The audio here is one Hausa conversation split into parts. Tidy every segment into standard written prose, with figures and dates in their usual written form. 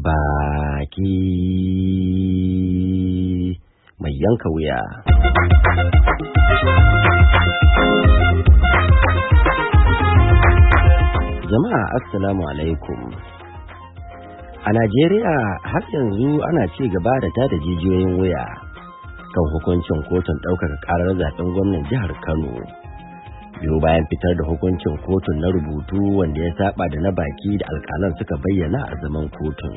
baki mai yanka wuya. Jama'a assalamu alaikum. A Najeriya har yanzu ana ci gaba da tada jijiyoyin wuya kan hukuncin kotun ɗaukaka ƙarar zaɓen gwamnan jihar Kano. Biyo bayan fitar da hukuncin kotun na rubutu wanda ya saba da na baki da alƙalan suka bayyana a zaman kotun.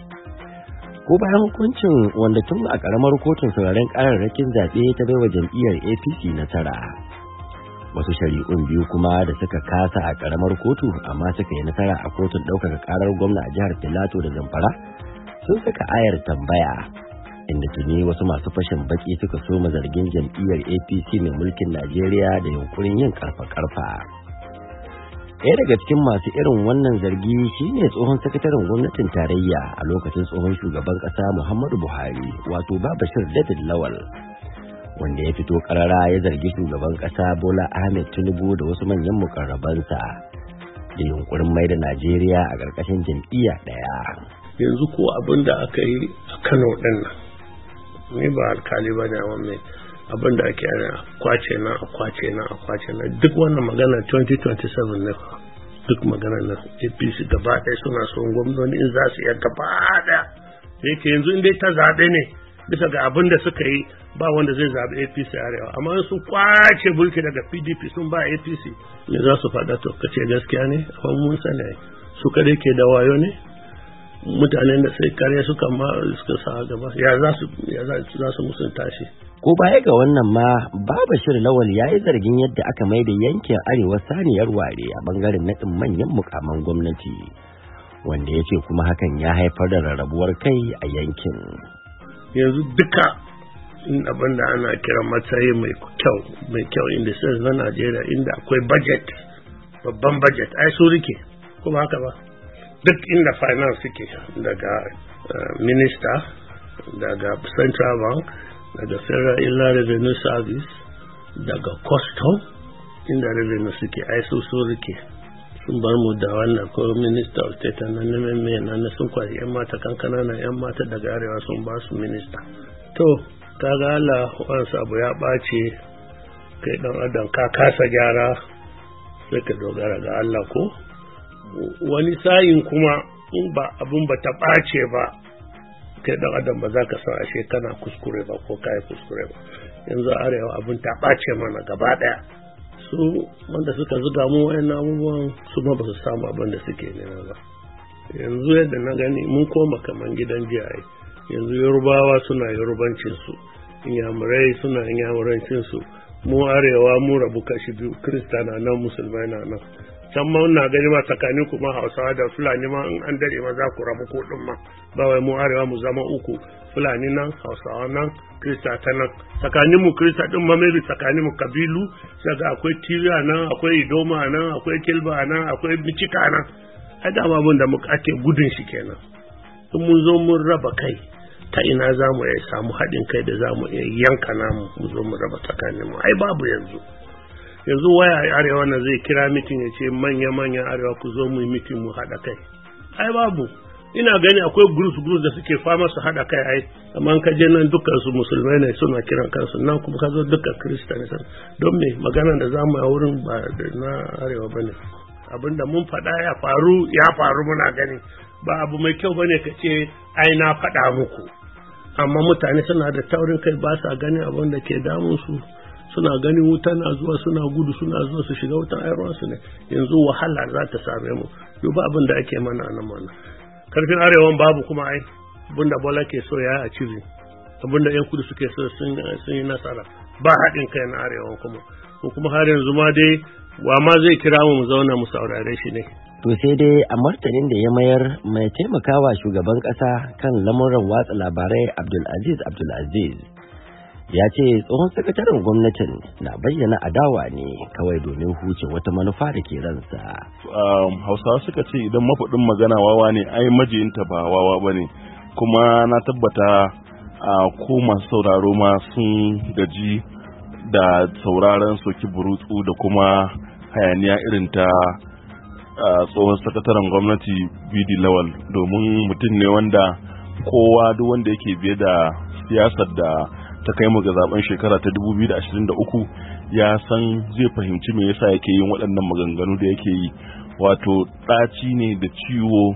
Ko bayan hukuncin wanda tun a ƙaramar kotun sauraren ƙararrakin zaɓe ta baiwa jam'iyyar APC nasara. Wasu shari'un biyu kuma da suka kasa a ƙaramar kotu amma suka yi nasara a kotun ɗaukaka ƙarar gwamna a jihar Filato da Zamfara sun saka ayar tambaya, inda tuni wasu masu fashin baki suka soma zargin jam'iyyar APC mai mulkin Najeriya da yunkurin yin karfa-karfa. Ɗaya daga cikin masu irin wannan zargi shine tsohon sakataren gwamnatin tarayya a lokacin tsohon shugaban ƙasa Muhammadu Buhari, wato Babashir David Lawal, wanda ya fito karara ya zargi shugaban ƙasa Bola Ahmed Tinubu da wasu manyan mukarrabansa da yunkurin mai da Najeriya a ƙarƙashin jam'iyya ɗaya. Yanzu ko abin da aka yi a Kano ɗin nan, ni ba alkali ba ne a wannan abin da ake yana kwace na duk wannan magana 2027 ne, duk magana na APC gaba ɗaya suna son gwamnoni in za su iya gaba ɗaya da yake yanzu in dai ta zaɓe ne bisa ga abin da suka yi ba wanda zai zaɓi APC arewa, amma sun kwace mulki daga PDP sun ba APC ne za su faɗa to kace gaskiya ne, amma mun sani su kadai ke da wayo ne, mutanen da sai kare suka sa gaba ya za su musunta shi. Ko baya ga wannan ma Babashir Lawal ya yi zargin yadda aka mai da yankin arewa saniyar ware a bangaren naɗin manyan mukaman gwamnati, wanda ya ce kuma hakan ya haifar da rarrabuwar kai a yankin. Yanzu duka abin da ana kira matsayi mai kyau inda sai na Najeriya inda akwai budget, babban budget ai su rike kuma haka ba, duk inda finance suke daga minister, daga central bank, daga federal inland revenue service, daga custom inda revenue suke ai su rike. Sun bar mu da wannan ko minister of state na neman mai nan sun kwari yan mata kankana na yan mata daga arewa sun ba su minister. To kaga Allah wansa abu ya ɓace kai dan adam ka kasa gyara sai ka dogara ga Allah ko wani sayin kuma in ba abun ba ta ɓace ba kai dan adam ba za ka san ashe kana kuskure ba ko kai kuskure ba. Yanzu arewa abun ta ɓace mana gaba ɗaya, su wanda suka zuga mu wayannan abubuwan su ma ba su samu abin da suke nema ba. Yanzu yadda na gani mun koma kaman gidan jiya, yanzu Yorubawa suna Yorubancin su, Inyamurai suna Inyamurancin su, mu arewa mu rabu kashi biyu, Kirista na nan, Musulmai na nan. Can ma na gani ma tsakanin kuma Hausawa da Fulani ma in an dare ma za ku rabu ko din ma, ba wai mu arewa mu zama uku, Fulani nan, Hausawa nan, Kirista ta nan. Tsakanin mu Kirista din ma mai tsakanin mu kabilu, daga akwai Tiriya nan, akwai Idoma nan, akwai Kilba nan, akwai Michika nan. Ai da abun da muka ake gudun shi kenan. In mun zo mun raba kai, ta ina za mu samu haɗin kai da za mu yanka namu mu zo mu raba tsakanin mu. Ai babu yanzu waya arewa na zai kira mitin ya ce manya arewa ku zo mu yi mitin mu haɗa kai. Ai babu, ina gani akwai groups da suke fama su haɗa kai ai, amma ka je nan dukkan su musulmai ne suna kiran kansu, nan kuma ka zo dukkan kirista ne, don me magana da za mu yi a wurin ba na arewa ba ne. Abinda mun faɗa ya faru muna gani, ba abu mai kyau bane ka ce ai na faɗa muku, amma mutane suna da taurin kai ba sa gani abin da ke damun su, suna ganin wuta na zuwa suna gudu suna zuwa su shiga wutan ayarwa su ne. Yanzu wahala za ta same mu, duba abin da ake mana a nan mana. Karfin arewan babu kuma ai abinda Bola ke so ya achieve, abinda yan kudu suke so sun yi nasara, ba haɗin kai na arewan kuma har yanzu ma dai wa ma zai kira mu zauna mu saurare shi ne. To sai dai a martanin da ya mayar, mai taimakawa shugaban ƙasa kan lamuran watsa labarai Abdulaziz ya ce tsohon sakataren gwamnatin na bayyana adawa ne kawai domin huce wata manufa da ke ransa. Hausawa suka ce idan mafaɗin magana wawa ne ai majiyinta ba wawa ba ne, kuma na tabbata ko masu sauraro ma sun gaji da sauraron soki burutsu da kuma hayaniya irin ta tsohon sakataren gwamnati Bidi Lawal, domin mutum ne wanda kowa duk wanda yake biye da siyasar da ta kai mu ga zaben shekara ta 2023 ya san zai fahimci me yasa yake yin waɗannan maganganu da yake yi. Wato ɗaci ne da ciwo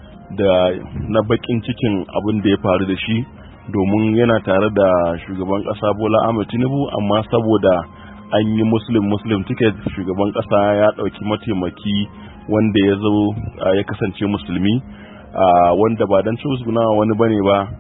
da na bakin cikin abin da ya faru da shi, domin yana tare da shugaban ƙasa Bola Ahmed Tinubu, amma saboda an yi muslim ticket, shugaban ƙasa ya ɗauki mataimaki wanda ya zo ya kasance musulmi, wanda ba don cusguna wani bane ba,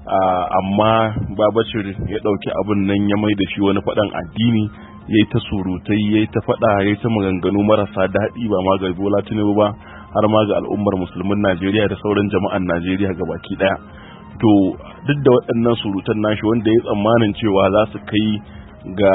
amma Babacir ya ɗauki abin nan ya mai da shi wani faɗan addini, ya yi ta surutai, ya yi ta faɗa, ya yi ta maganganu marasa daɗi ba ma ga Bola Tinubu ba, har ma ga al'ummar musulmin Najeriya da sauran jama'an Najeriya gabaki ɗaya. To duk da waɗannan surutan nashi wanda ya tsammanin cewa za su kai ga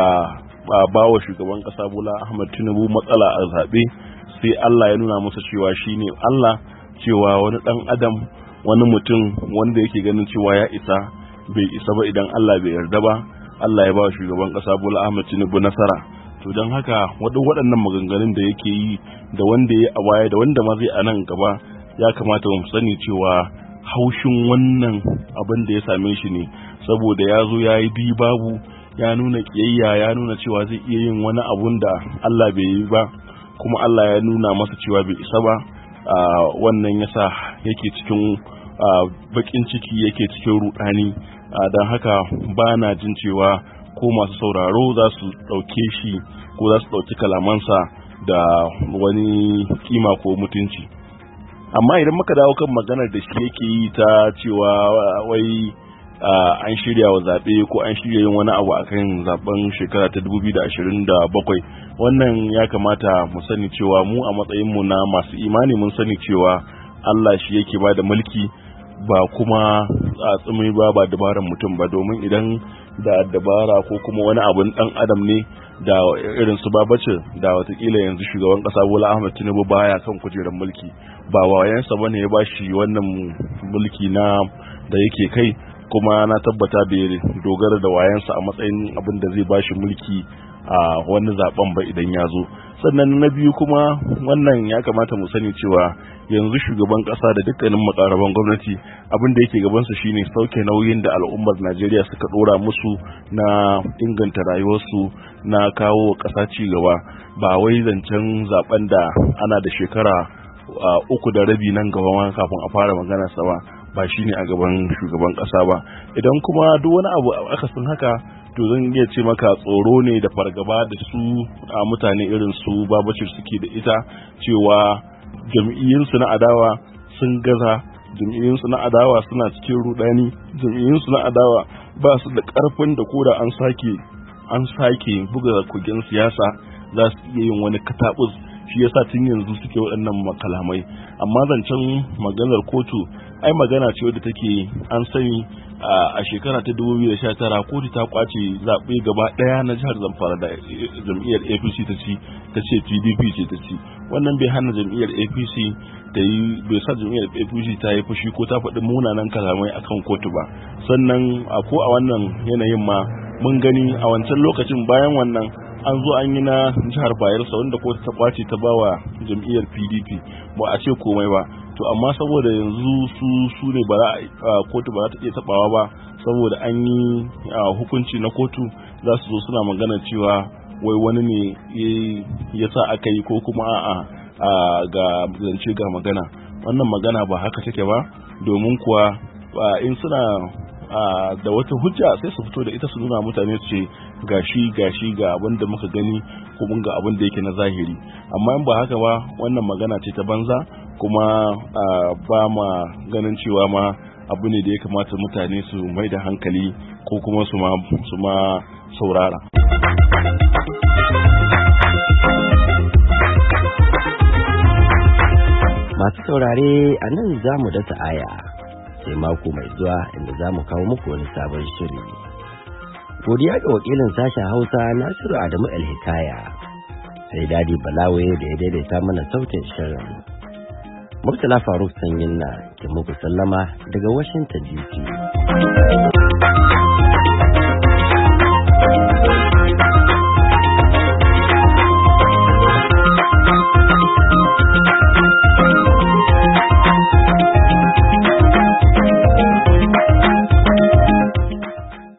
bawa shugaban ƙasa Bola Ahmed Tinubu matsala a zaɓe, sai Allah ya nuna masa cewa shine Allah, cewa wani ɗan adam, wani mutum wanda yake ganin cewa ya isa, bai isa ba idan Allah bai yarda ba. Allah ya ba shugaban ƙasa Bola Ahmed Tinubu nasara. To don haka waɗannan maganganun da yake yi, da wanda ya a baya da wanda ma zai a nan gaba, ya kamata mu sani cewa haushin wannan abin da ya same shi ne, saboda ya zo ya yi babu, ya nuna ƙiyayya, ya nuna cewa zai iya yin wani abun da Allah bai yi ba, kuma Allah ya nuna masa cewa bai isa ba. Wannan yasa yake cikin bakin ciki, yake cikin rudani. Don haka ba na jin cewa ko masu sauraro za su ɗauke shi ko za su ɗauki kalamansa da wani kima ko mutunci. Amma idan muka dawo kan maganar da shi yake yi ta cewa wai an shirya wa zaɓe ko an shirya yin wani abu akan zaben shekara ta 2027, wannan ya kamata mu sani cewa mu a matsayinmu na masu imani mun sani cewa Allah shi yake ba da mulki, ba kuma tsumi ba dabaran mutum ba, domin idan da dabara ko kuma wani abun dan adam ne da irin su Babacir, da watakila yanzu shugaban ƙasa Bola Ahmed Tinubu baya kan kujerar mulki. Ba wayansa bane ya bashi wannan mulki na da yake kai, kuma na tabbata bai dogara da wayansa a matsayin abin da zai bashi mulki a wani zaben ba idan ya zo. Sannan na biyu kuma, wannan ya kamata mu sani cewa yanzu shugaban kasa da dukkanin makaraban gwamnati abin da yake gabansa shine sauke nauyin da al'ummar Najeriya suka dora musu na inganta rayuwarsu, na kawo kasa ci gaba, ba wai zancen zaben da ana da shekara 3.5 nan gaba ma kafin a fara magana sa ba shine a gaban shugaban kasa ba. Idan kuma duk wani abu aka san haka, to zan iya ce maka tsoro ne da fargaba da su a mutane irin su Babacir suke da ita, cewa jam'iyyunsu na adawa sun gaza, jam'iyyunsu na adawa suna cikin rudani, jam'iyyunsu na adawa ba su da karfin da koda an sake buga kogin siyasa za su iya yin wani katabus. Shi yasa tun yanzu suke waɗannan makalamai. Amma zancen maganar kotu, ai magana ce wadda take an sani a shekara ta 2019 kotu ta kwace zaɓe gaba ɗaya na jihar Zamfara da jam'iyyar APC ta ce PDP ce ta ci. Wannan bai hana jam'iyyar APC bai sa jam'iyyar APC ta yi fushi ko ta faɗi munanan kalamai akan kotu ba. Sannan ko a wannan yanayin ma mun gani a wancan lokacin, bayan wannan an zo an yi na jihar Bayelsa wanda kotu ta kwace ta bawa jam'iyyar PDP, ba a ce komai ba. To amma saboda yanzu su ne kotu ba za ta iya tabawa ba, saboda an yi hukunci na kotu, za su zo suna magana cewa wai wani ne ya sa aka yi, ko kuma ga zance ga magana. Wannan magana ba haka take ba, domin kuwa in suna da wata hujja sai su fito da ita su nuna mutane su ce gashi ga abin da muka gani, kuma ga abin da yake na zahiri. Amma in ba haka ba, wannan magana ce ta banza, kuma ba ma ganin cewa ma abu ne da ya kamata mutane su mai da hankali ko kuma su ma saurara. Masu saurare, a nan za mu dasa aya, sai mako mai zuwa inda za mu kawo muku wani sabon shiri. Godiya ga wakilin sashen Hausa Nasiru Adamu El-Hikaya, sai Dadi Balawe da ya daidaita mana sautin shirin. Murtala Faruk Sanyin na ke muku sallama daga Washington DC.